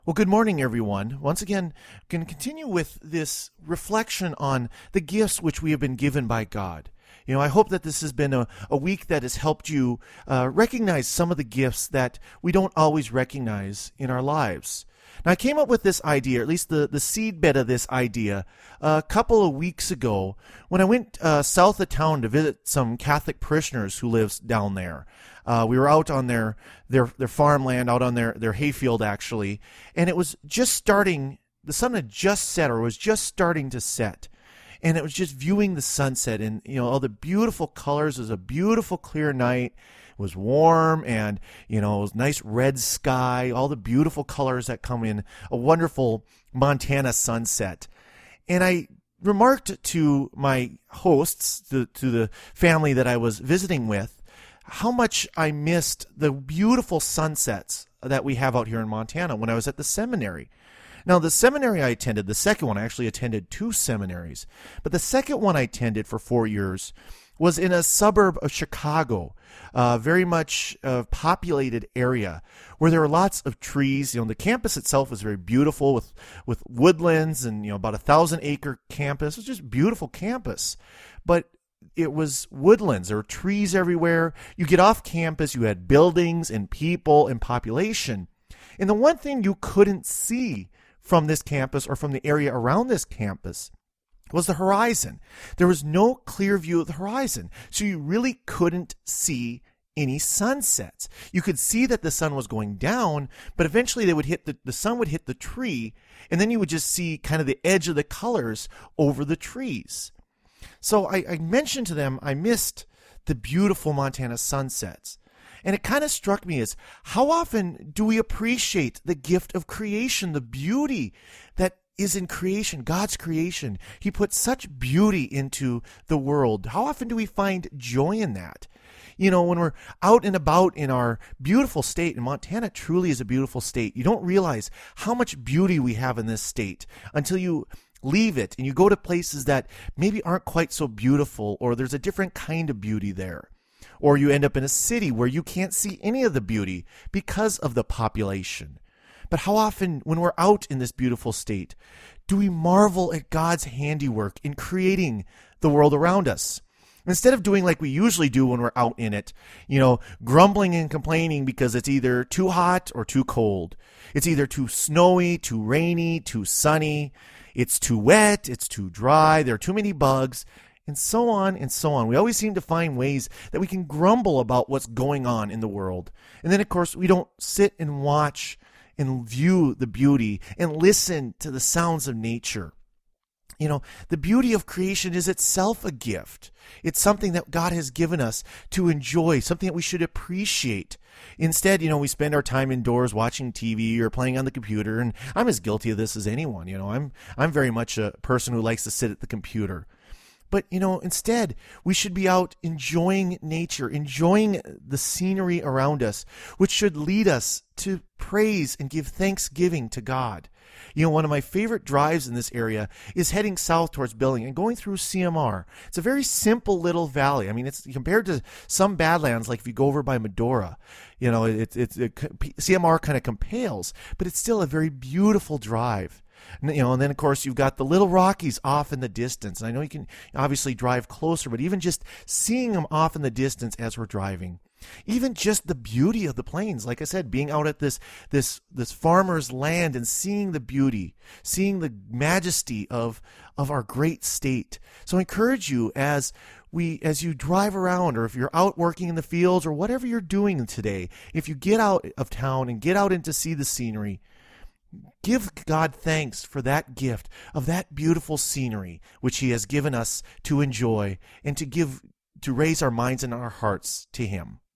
Well, good morning, everyone. Once again, going to continue with this reflection on the gifts which we have been given by God. I hope that this has been a week that has helped you recognize some of the gifts that we don't always recognize in our lives. Now, I came up with this idea, or at least the seedbed of this idea, a couple of weeks ago when I went south of town to visit some Catholic parishioners who lives down there. We were out on their farmland, out on their hayfield, actually, and it was just starting, the sun had just set, or was just starting to set. And it was just viewing the sunset and, all the beautiful colors. It was a beautiful, clear night. It was warm and, it was nice red sky, all the beautiful colors that come in a wonderful Montana sunset. And I remarked to my hosts, to the family that I was visiting with, how much I missed the beautiful sunsets that we have out here in Montana when I was at the seminary. Now, the seminary I attended, the second one, I actually attended two seminaries, but the second one I attended for 4 years was in a suburb of Chicago, very much a populated area where there are lots of trees. The campus itself is very beautiful with woodlands and, about 1,000-acre campus. It was just a beautiful campus, but it was woodlands. There were trees everywhere. You get off campus, you had buildings and people and population. And the one thing you couldn't see from this campus or from the area around this campus was the horizon. There was no clear view of the horizon, so you really couldn't see any sunsets. You could see that the sun was going down, but eventually they would hit the sun would hit the tree, and then you would just see kind of the edge of the colors over the trees. So I mentioned to them I missed the beautiful Montana sunsets. And it kind of struck me as, how often do we appreciate the gift of creation, the beauty that is in creation, God's creation? He put such beauty into the world. How often do we find joy in that? When we're out and about in our beautiful state, and Montana truly is a beautiful state, you don't realize how much beauty we have in this state until you leave it and you go to places that maybe aren't quite so beautiful, or there's a different kind of beauty there. Or you end up in a city where you can't see any of the beauty because of the population. But how often, when we're out in this beautiful state, do we marvel at God's handiwork in creating the world around us? Instead of doing like we usually do when we're out in it, grumbling and complaining because it's either too hot or too cold. It's either too snowy, too rainy, too sunny. It's too wet, it's too dry, there are too many bugs, and so on and so on. We always seem to find ways that we can grumble about what's going on in the world. And then, of course, we don't sit and watch and view the beauty and listen to the sounds of nature. The beauty of creation is itself a gift. It's something that God has given us to enjoy, something that we should appreciate. Instead, we spend our time indoors watching TV or playing on the computer, and I'm as guilty of this as anyone. I'm very much a person who likes to sit at the computer. But, instead, we should be out enjoying nature, enjoying the scenery around us, which should lead us to praise and give thanksgiving to God. One of my favorite drives in this area is heading south towards Billing and going through CMR. It's a very simple little valley. I mean, it's compared to some Badlands, like if you go over by Medora, CMR kind of compales, but it's still a very beautiful drive. And then, of course, you've got the Little Rockies off in the distance. And I know you can obviously drive closer, but even just seeing them off in the distance as we're driving, even just the beauty of the plains, like I said, being out at this farmer's land and seeing the beauty, seeing the majesty of our great state. So I encourage you as you drive around, or if you're out working in the fields, or whatever you're doing today, if you get out of town and get out in to see the scenery, give God thanks for that gift of that beautiful scenery which He has given us to enjoy and to raise our minds and our hearts to Him.